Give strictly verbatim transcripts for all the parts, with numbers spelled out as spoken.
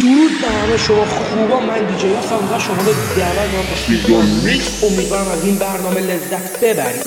درود به همه شما خوبا، من دیجی هستم و شما رو دعوت می‌کنم به میکس. امیدوارم از این برنامه لذت ببرید.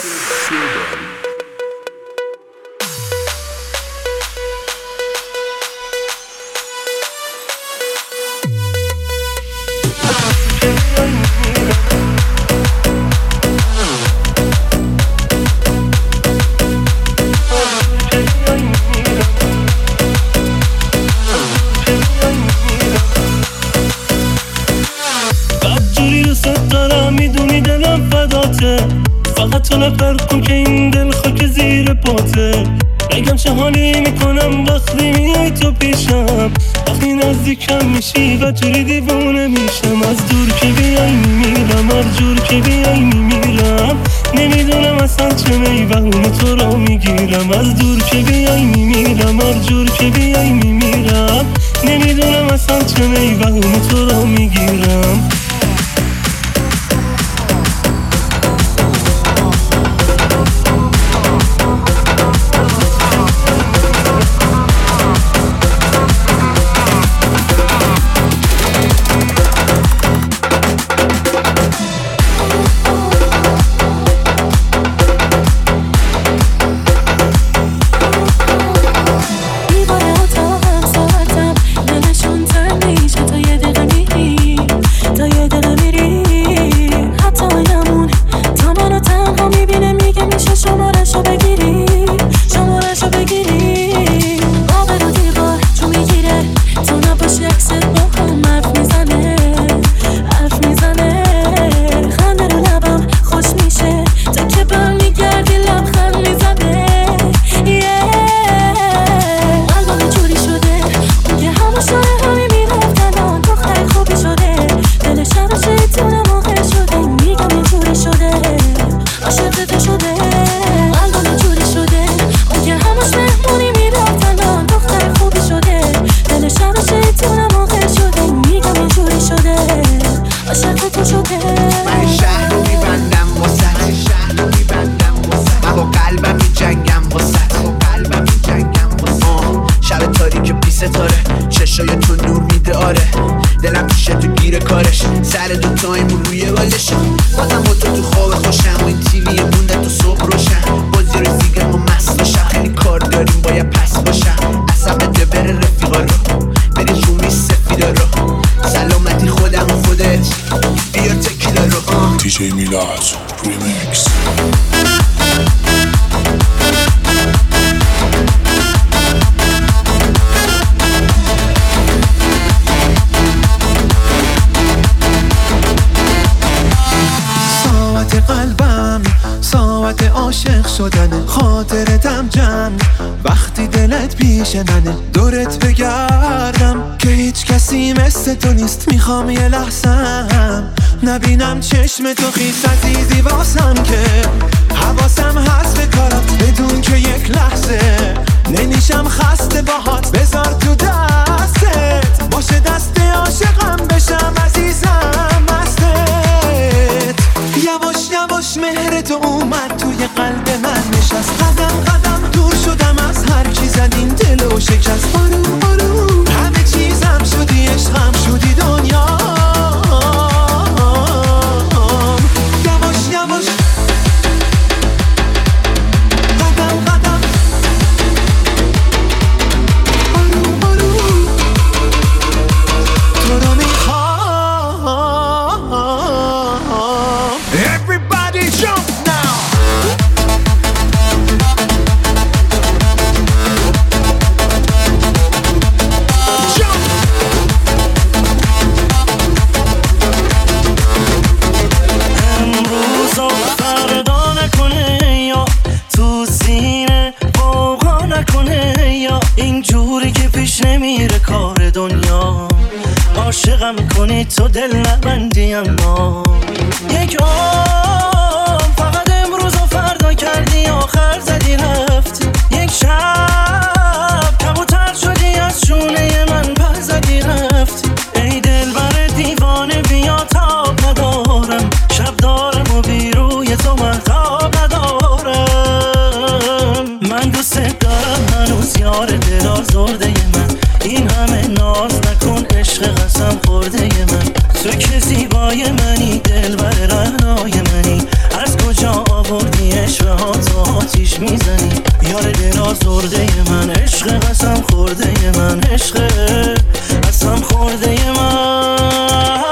فقط تو نفر کن که این دل خاک زیر پاته. بگم چه حالی میکنم وقتی میای تو پیشم، وقتی نزدیکم میشی و جوری دیوونه میشم. از دور که بیای میمیرم، هر جور که بیای میمیرم. نمیدونم اصلا چه میبونه تو رو میگیرم. از دور که بیای میمیرم، هر جور که بیای میمیرم. نمیدونم اصلا چه میبونه تو رو میگیرم. چشای تو نور میده آره، دلم پیشه تو گیر کارش. سر دو تایمون روی بالشه، بازم با تو تو خواب خوشم. و این تیوی مونده تو صبح روشن، بازی رو زیگر ما مست باشم. خیلی کار داریم باید پس باشم. اصلا بده بره رفیقا رو، بری جومی سفیدا رو. سلامتی خودم و خودت، بیار تکیلا رو. دیجی میلاد ریمیکس. قلبم ساعت عاشق شدنه، خاطرتم جمع وقتی دلت پیش منه. دورت بگردم که هیچ کسی مثل تو نیست. میخوام یه لحظم نبینم چشم تو خیس عزیزی واسم، که حواسم هست به کارات بدون که یک لحظه نمیشم خسته باهات. بذار تو دستت باشه دست عاشقم بشم عزیزم مستت. یواش یواش مهر تو اومد توی قلب من نشست. قدم قدم دور شدم از هر کی زد این دلو شکست. آروم آروم همه چیزم شدی، عشقم شدی دنیا. یواش یواش قدم قدم آروم آروم تو رو میخوام. Everybody jump now. Jump. امروز و فردا نکنه یا تو سینه بوغا نکنه، یا اینجوری که پیش نمیره کار دنیا. عاشقم کنی تو دل نبندی، اما یک عمر فقط امروز و فردا کردی، آخر زدی رفتی. یک شب کبوتر شدی از شونه من، پر زدی رفتی. ای دل بر دیوانه بیا تاب ندارم، شب دارم و بی روی تو مهتاب ندارم. من دوست دارم هنوز یار دل آزرده من، این همه ناز نکن عشق قسم خورده من، تو که زیبای منی، دلبر رعنای منی، از کجا آوردی عشق ها تو آتیش میزنی؟ یار دل آزرده من، عشق قسم خورده من، عشق قسم خورده من.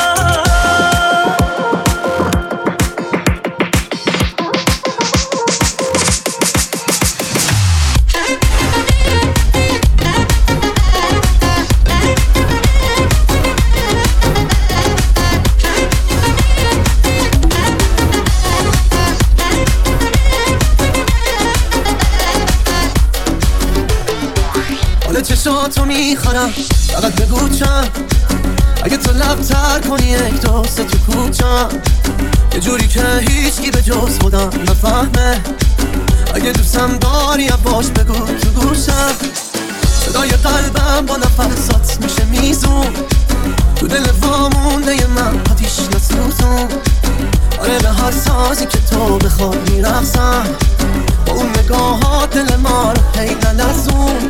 چشاتو میخوانم فقط بگو چند، اگه تو لب تر کنی یک دوست تو کوچم، یه جوری که هیچکی به جز خودم نفهمه. اگه دوستم داری باش بگو تو گوشم، صدای قلبم با نفسات میشه میزون، تو دل وامونده من آتیش نسوزون. آره به هر سازی که تو بخواد میرقصم، با اون نگاهات دل ما رو هی نلرزون.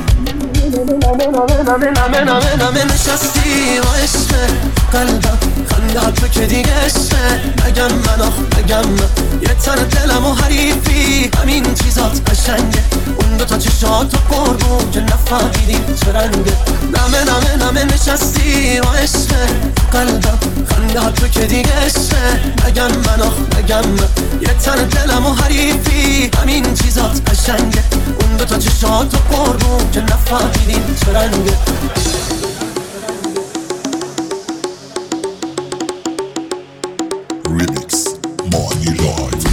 نمه نمه نمه نمه نشستی و عشق قلبم خندت تو که دیگه عشقه. نگم من آخ نگم من، یه تن دلم و حریفی، همین چیزات قشنگه. اون دوتا چشات و قربون که نفهمیدیم چه رنگه. نمه نمه نمه نشستی و عشق قلبم خندت تو که دیگه عشقه. نگم من آخ نگم من، یه تن دلم و حریفی، همین چیزات قشنگه. اون دوتا چشات و قربون که نفهمیدیم چه رنگه. Remix Money Live.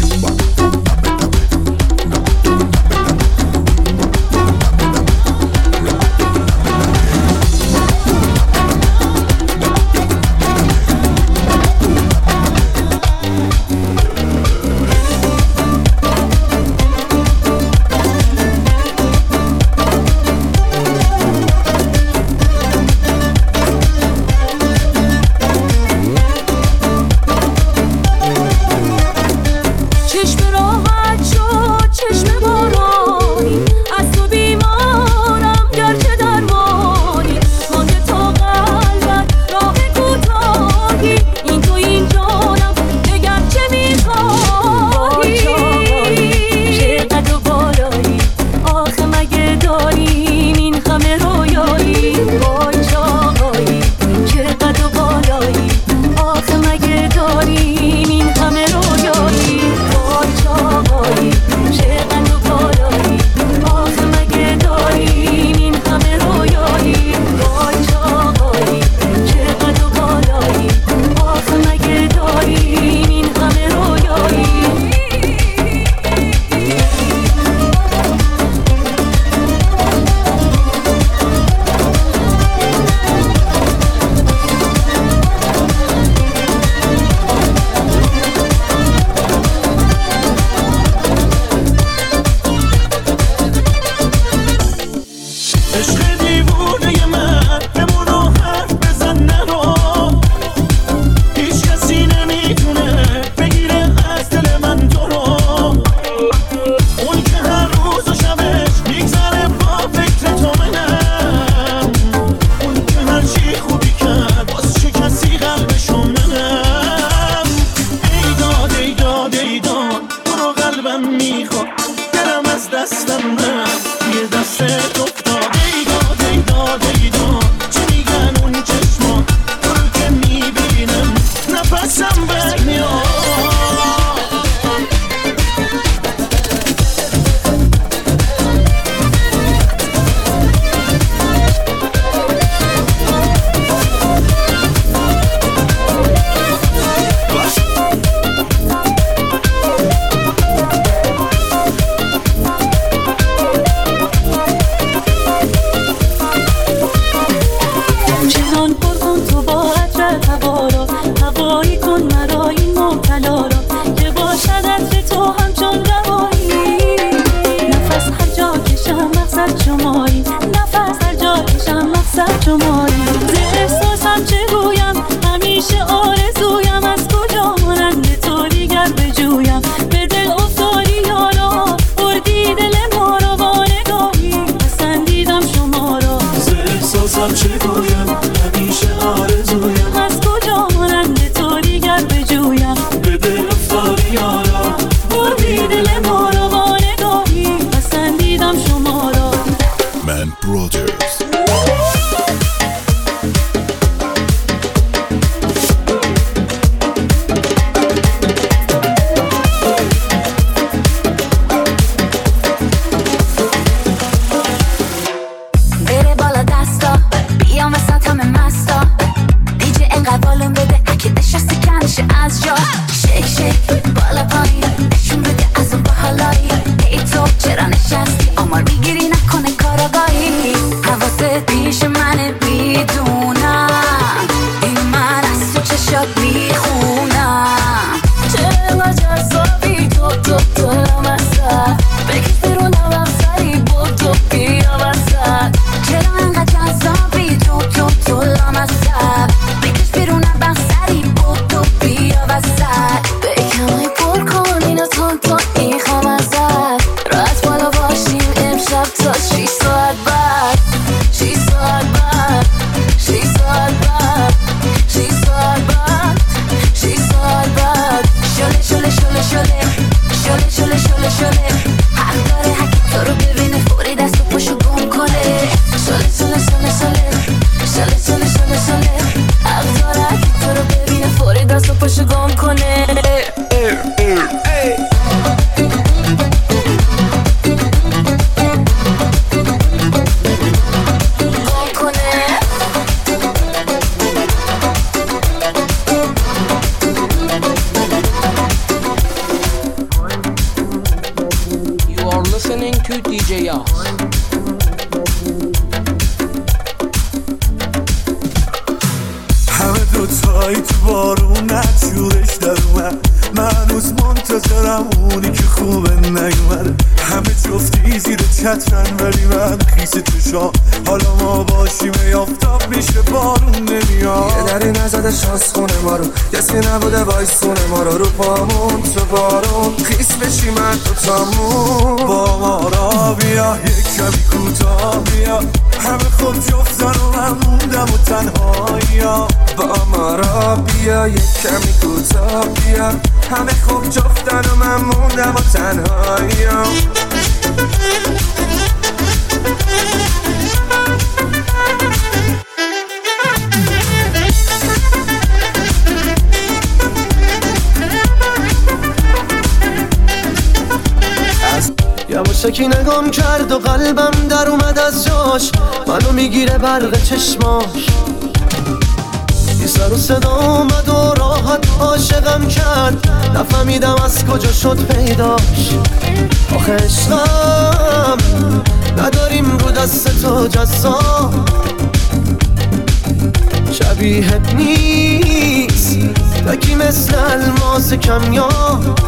چه گویم پیش من میدونم این من از تو چشات میخونم چرا جذابی تو تو تو لامصب بکش بیرونم بخصری بودو بیا وسط چرا انقدر جذابی تو تو تو لامصب بکش بیرونم بخصری بودو بیا وسط بکمای پر کن اینو تون تو میخوام ازت راحت بالا باشیم امشب تا شیش ساعت بعد شیش ساعت بعد شیش ساعت بعد شیش ساعت بعد شیش ساعت بعد شله شله شله شله شله شله شله شله حق داره حق تو رو ببینه فوری دست و پشو گم کنه شله شله شله شله شله شله شله شله حق داره حق تو رو ببینه فوری دست و پشو گم کنه To دی جی یاس همه دوتایی تو بارون نجورش در اومد من هنوز منتظرم اونی که خوبه نیومده همه جفتی زیر چترن ولی من خیس تو شام حالا ما باشیم یافتاب میشه بارون نمیاد یه دری نزده شانس خونه ما رو کسی نبوده بایستونه ما رو رو پامون تو بارون خیس بشی من تو تامون با ما را بیا یک کمی کوتاه بیا همه خود جفتن و من موندم و تنهایی با ما را بیا یک کمی کوتاه بیا همه خوب جفتن و من موندم و تنهاییم یواشکی نگام کرد و قلبم در اومد از جاش منو میگیره برق چشماش یه سر و صدا اومد و راحت عاشقم کرد نفهمیدم از کجا شد پیداش آخه عشقم نداریم رو دست تو جزا شبیهت نیست تکی مثل الماس کمیاب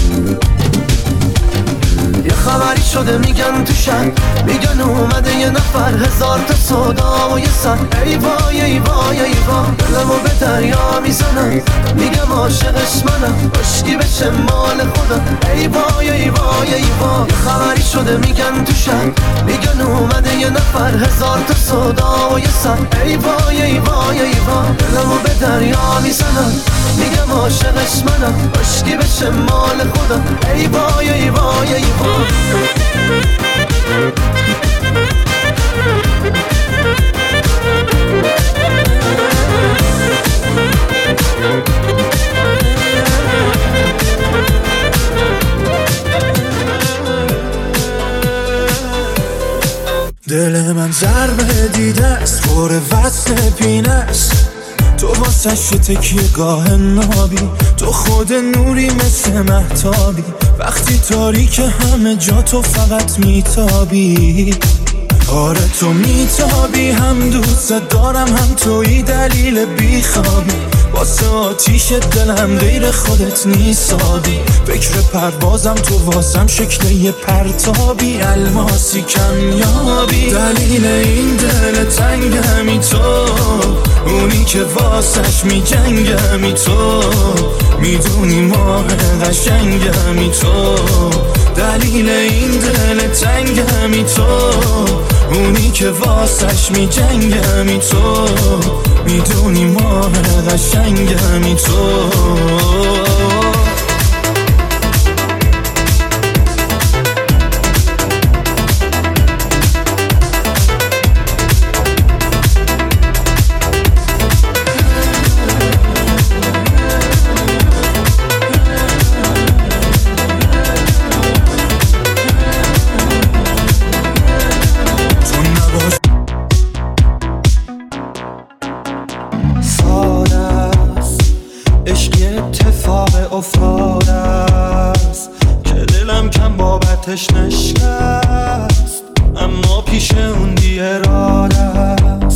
یه خبری شده میگن تو شهر میگن اومده یه نفر هزار تا صدا و یه سر ای وای ای وای ای وای دلمو به دریا میزنم میگم عاشقش منم عشقی بشه مال خودم ای وای ای وای ای وای یه خبری شده میگن تو شهر میگن اومده یه نفر هزار تا صدا و یه سر ای وای ای وای ای وای دلمو به دریا میزنم میگم عاشقش منم عشقی بشه مال خودم ای وای ای وای ای وای دل من ضربه دیده است خور وصل پینه است تو واسه تکیه گاه نابی تو خود نوری مثل مهتابی وقتی تاریک همه جا تو فقط میتابی آره تو میتابی هم دوست دارم هم توی دلیل بیخوابی واسه آتیش دلم غیر خودت نیسابی فکر پروازم تو واسم شکل یه پرتابی الماسی کمیابی دلیل این دل تنگ همی تو اونی که واسش میجنگ همی تو میدونی ماه قشنگ همی تو دلیل این دل تنگ همی تو اونی که واسش میجنگ همی تو میدونی ماه قشنگ همی تو آتش نشکست اما پیش اون بی اراده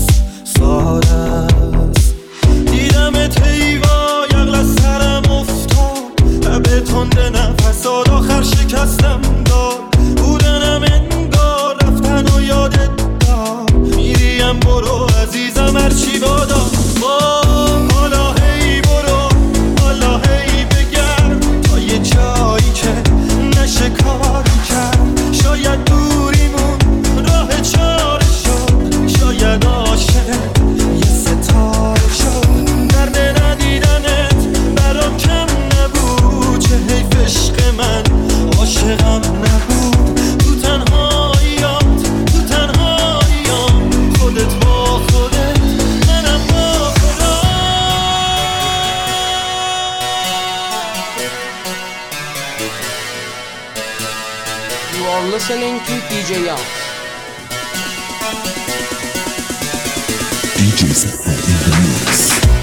عزیزم هرچی بادا با حالا هی برو حالا هی بگرد تا یه جایی که نشه کاری کرد شاید دوریمون راه چاره شد شاید عاشق یه ستاره شد درد ندیدنت برام کم نبود چه حیف عشق من عاشقم نبود تو تنهاییات تو تنهاییام خودت با خودت منم با خدا You are listening to دی جی Young. D Js in the mix.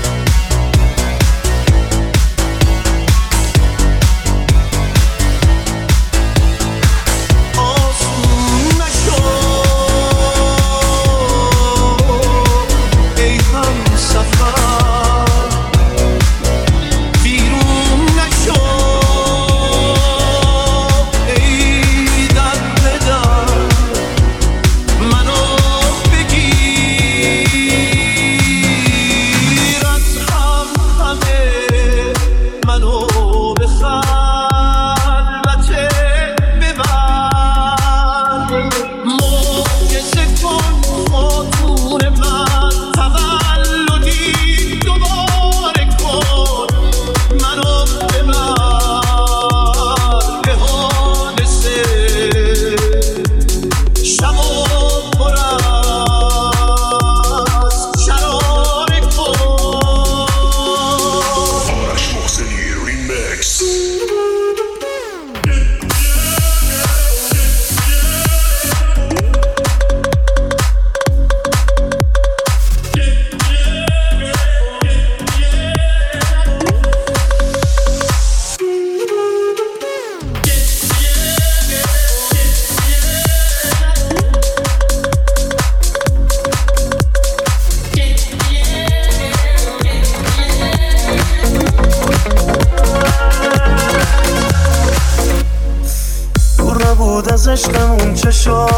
عشقمون چه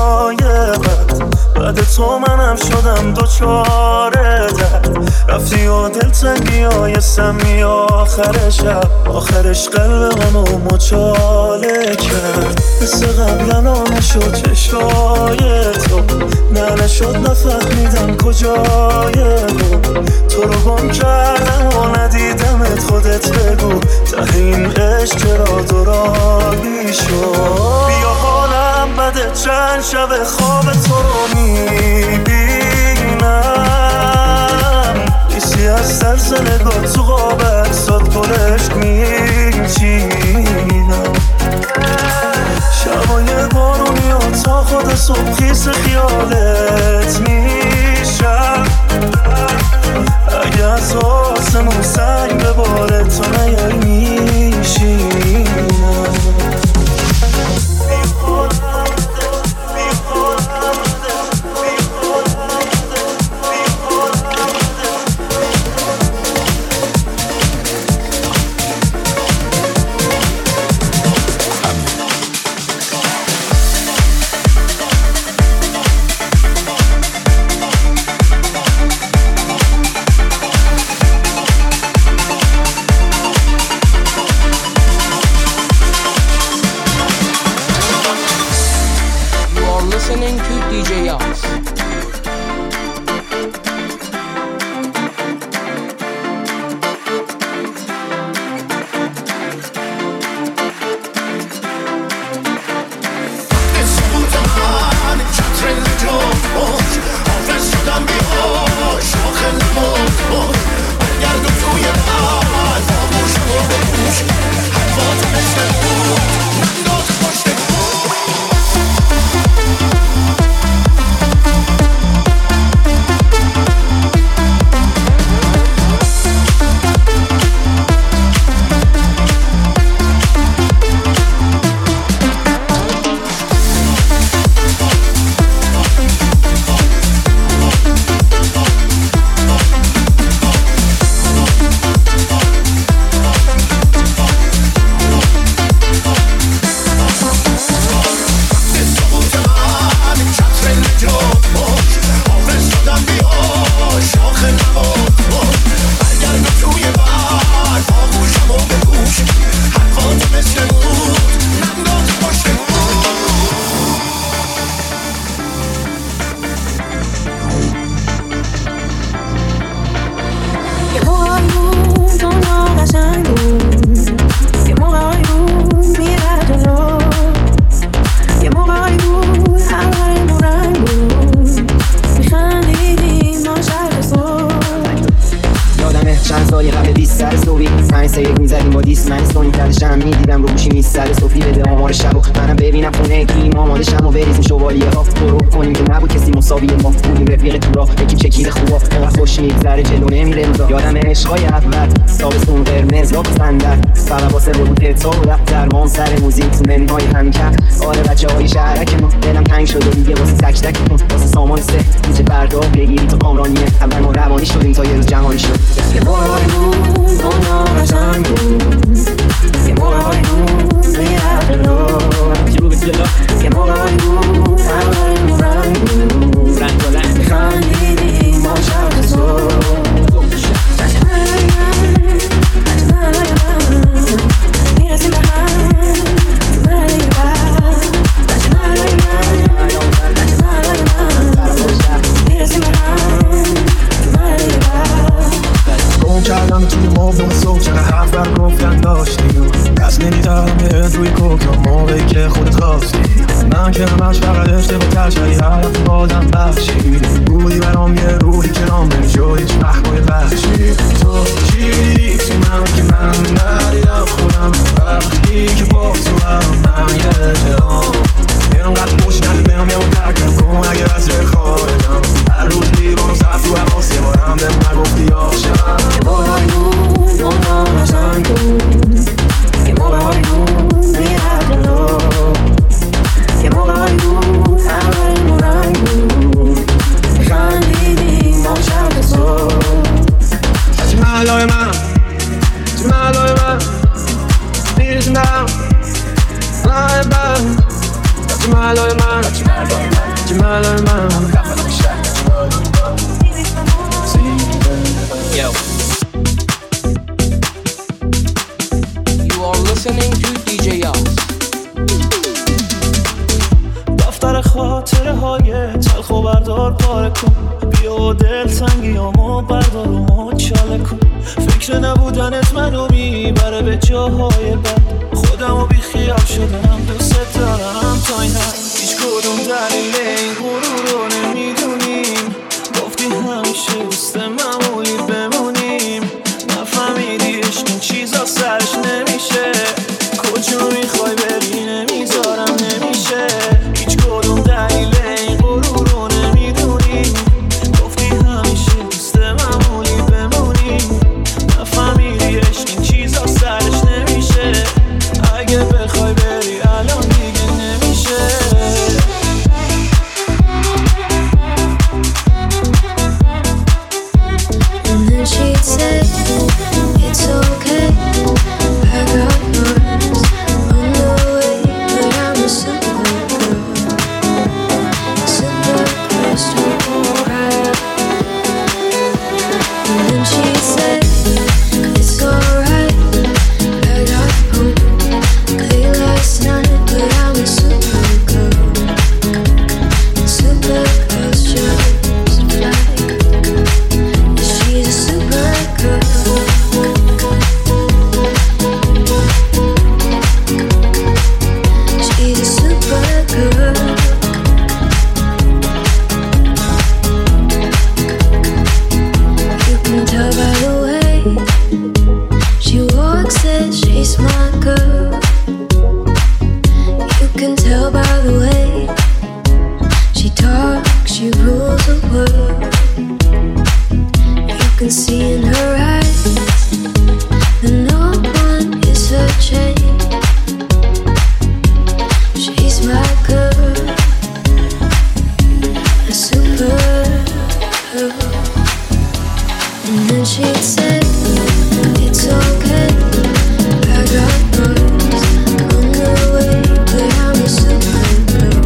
شایقت بعد تو منم شدم دوچارتت رفتی و دلتنگی های سمی آخر شب آخرش قلبمو مچاله کرد مثل قبلنا نشد چشای تو نه نشد نفهمیدم کجای بود تو رو گم کردم و ندیدمت خودت بگو ته این عشق چرا دورانی شد بیا حالم بده چند شب خواب تو رو میبینم ایسی از سرز نگاه تو قاب اکسات گلش میچینم شبای بارونی و تا خود صبح خیس خیالت میشم اگه از آسمون سنگ بباره تو نیای میشینم سیگ میزدیم با دیست من استونی ترشم میدیدم رو گوشی میستر صوفی بده آمار شب و منم ببینم خونه کیم آماده شم و بریزیم شوالیه ها برو کنیم که نبود کسی مساوی ما بودیم رفیق تو راه یکی چکیل خوبا انقدر خوش میگذره جلو نمیره روزا یادم عشقای اول تابستون قرمز یا بسندر فقط واسه بود تا و دفتر ما سر موزیک تو منهای همکر آره بچه های شهرک ما دلم تنگ شده دیگه واسه تک تک واسه سامان سه دیجه فردا بگیری تو کامرانیه اول ما روانی شدیم تا یه روز جهانی شد یه موقعی بود دنیا قشنگ بود یه موقعی بود زیاد جلو جلو یه موقعی بود همه رنگ بود رنگ و رنگ خندیدیم ما شب صبح کردم توی موضوع صبح چقدر حرف بر گفتن داشتیم دست نمیدارم بهت روی کوک یا موقعی که خودت خواستی من که همش فقط اشتباه تشکری حرف بازم بخشی بودی برام یه روحی که نام نمیشد هیچ وقت باید بخشی تو چی دیدی تو من که من ندیدم خودم وقتی که با تو هم من یه جهان اینقدر خوش ندید بهم یه مترکم کن اگه از جای خواهدم هر روز لیبان صرف رو حواس یه بارم بهم نگفتی آشم یه موقعی بود دنیا قشنگ بود یه موقعی بود زیاد جلو یه موقعی بود همه رنگ بود خندیدیم ما شب صبح چه محلای من چه محلای من میرسیم دم رای بند چه محلای من چه محلای من Yo. You are listening to دی جی Yals. دفتر خاطره های تلخ و بردار پاره کن بیا دل تنگیامو بردار و مچاله کن فکر نبودنت منو میبره به جاهای بد خودمو بی خیال شدم دوست دارم تا این حد هیچ کدوم دلیل این غرور رو نمیدونیم گفتی همیشه دوست معمولی بمونیم نفهمیدی عشق این چیزا سرش نمیشه کجا میخوای بری نمیذارم نمیشه هیچ کدوم دلیل این غرور رو نمیدونیم گفتی همیشه دوست معمولی بمونیم نفهمیدی عشق این چیزا سرش نمیشه اگه بخوای بری الان دیگه نمیشه And then she'd say, it's okay, I got yours on the way, but I'm a supergirl, supergirl, supergirl. And then she'd say, it's alright, I got home late last night, but I'm a supergirl, supergirl, just like. She's a supergirl. She's a supergirl. You can tell by the way she walks that she's my girl. You can tell by the way she talks, she rules the world. You can see in her eyes that no one is her chain. She's my girl, a supergirl. And then she'd say, it's okay, I got yours on the way, but I'm a supergirl,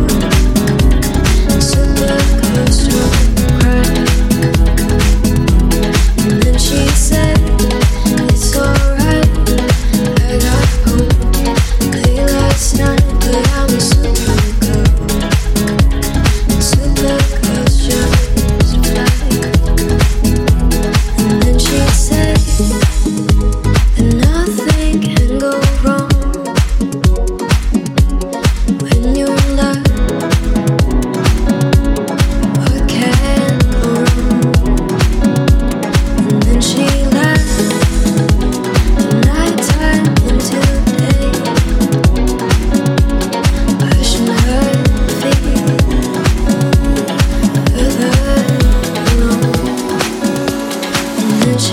supergirl, supergirl. And then she said, it's alright, I got home late last night, but I'm a supergirl, supergirl, just like. And then she said,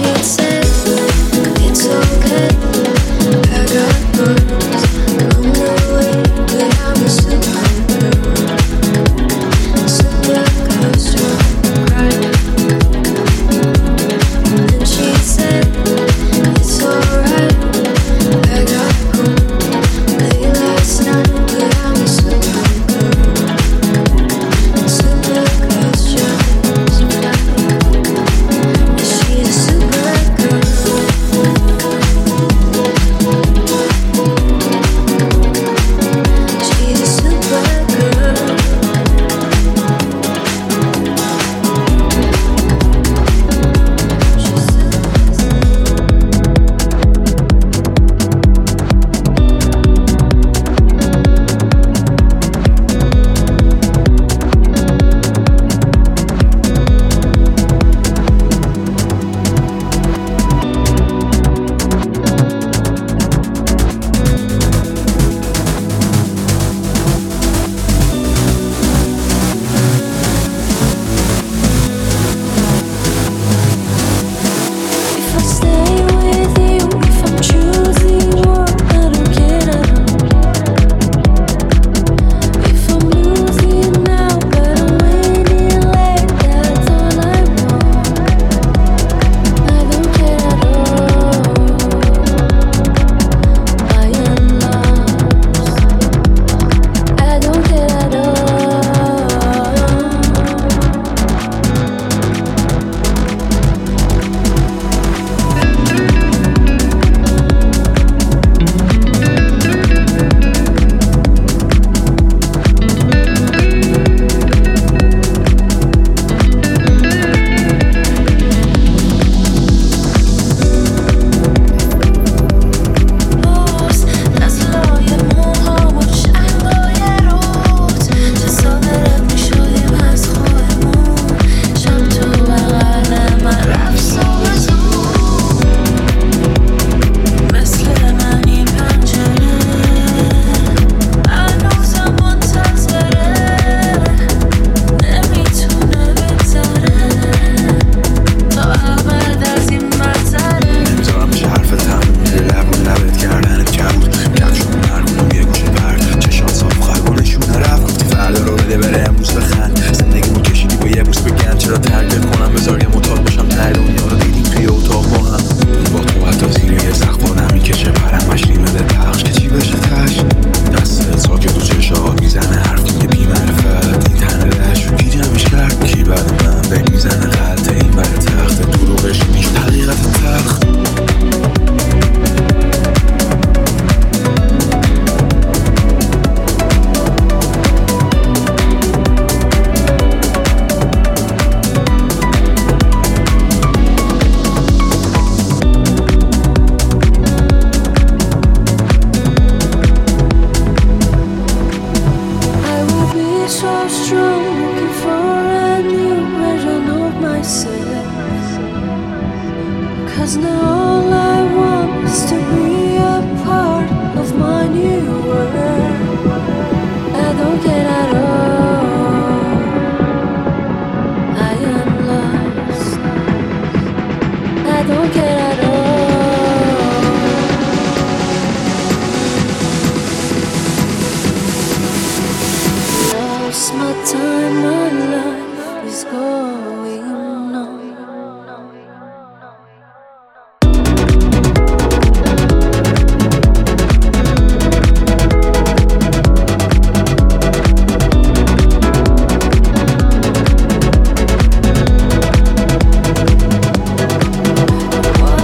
'Cause now all I want is to be a part of my new world. I don't care at all, I am lost. I don't care at all. Lost my time, my life is going on. What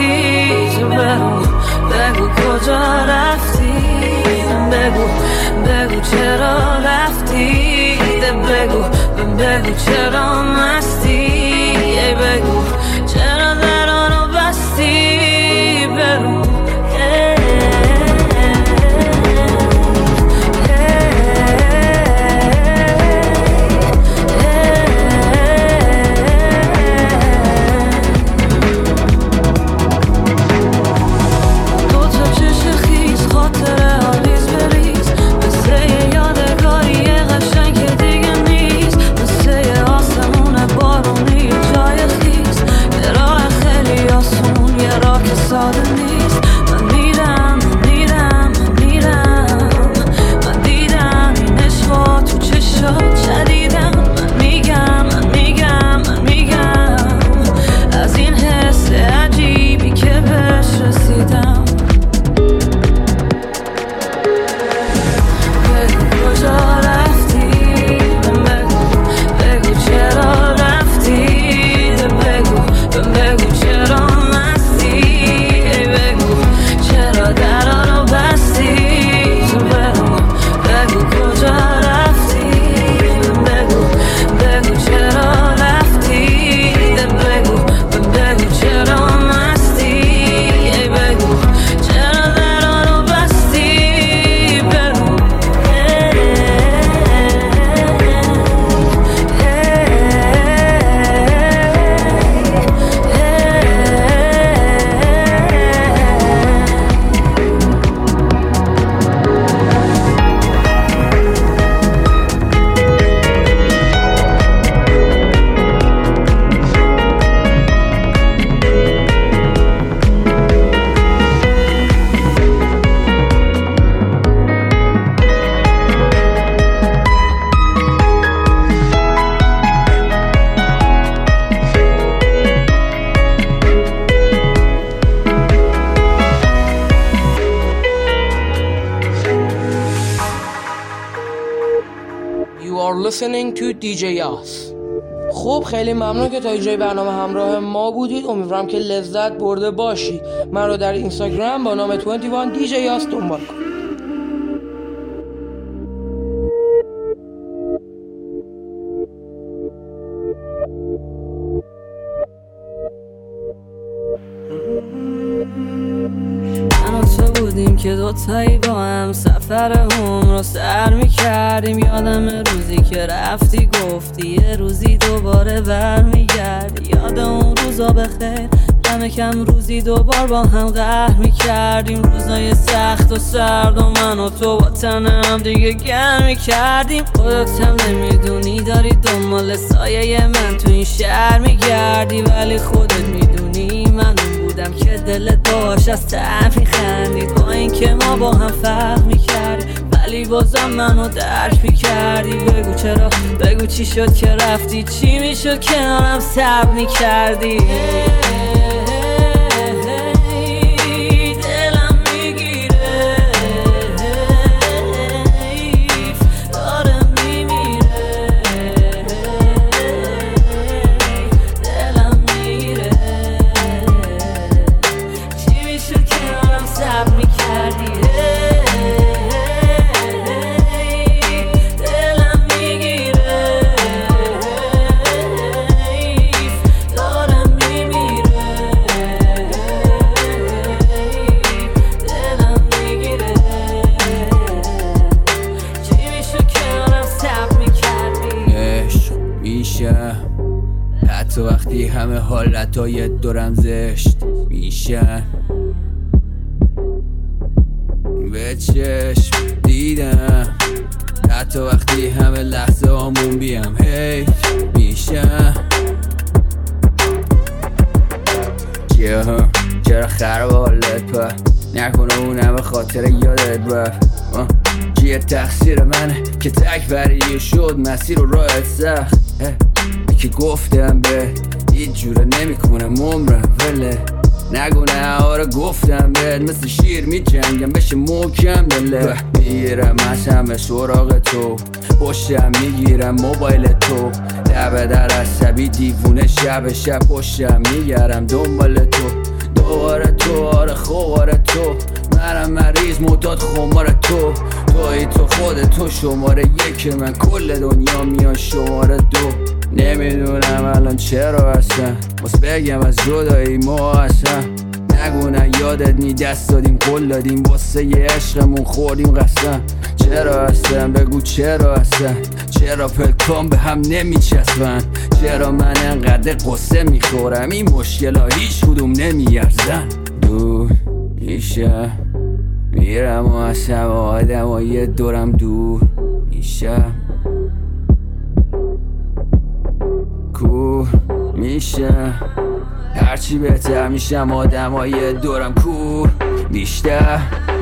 تو بگو بگو کجا رفتی بگو بگو چرا رفتی بگو بگو چرا مستی ای بگو چرا درانو بستی بگو listening to دی جی یاس. خب خیلی ممنون که تا اینجای برنامه همراه ما بودید. امیدوارم که لذت برده باشید. من رو در اینستاگرام با نام بیست و یک دی جی یاس دنبال کنید. که دوتایی با هم سفر هم رو سر میکردیم. یادم روزی که رفتی گفتی یه روزی دوباره برمیگردی. یاد اون روزا بخیر کم کم روزی دوبار با هم قهر میکردیم. روزای سخت و سرد و من و تو با تنم دیگه گرم میکردیم. خودت هم نمیدونی داری دنبال سایه من تو این شهر میگردی، ولی خودت میدونی من بودم که دلت باش از طرف میخندید. با این که ما با هم فرق میکردیم ولی بازم منو درک میکردی. بگو چرا، بگو چی شد که رفتی، چی میشد کنارم صبر میکردی. حتی وقتی همه حالتهای دورم زشت میشن به چشم دیدم، حتی وقتی همه لحظه هامون بیم حیف میشن. چیه ها چرا خراب حالت پر نکنه اونم به خاطر یادت رفت. چیه تقصیر منه که تک بریه شد مسیر و راحت سخت. که گفتم به هیچ جوره نمیکنم عمرم وله نگونه آره گفتم بهت مثل شیر می جنگم بشه محکم دله. میگیرم از همه سراغ تو پشتم میگیرم موبایل تو لبه در عصبی دیوونه شب شب پشتم میگرم دنبال تو دوباره تو، آره خوباره تو، منم مریض مداد خمار تو، توی تو خود تو شماره یک، من کل دنیا میان شماره دو. نمیدونم الان چرا هستم بس بگم از جدایی ما هستم، نگو نه یادت نی دست دادیم قول دادیم واسه یه عشقمون خوردیم قسم. چرا هستم بگو چرا هستم، چرا پلکام به هم نمیچسبن، چرا من انقدر قصه میخورم این مشکل ها هیچ کدوم نمیارزن. دور میشه میرم و از همه آدم ها یه دورم دور میشه، کور میشه، هرچی بهتر میشم آدم ها یه دورم کور بیشتر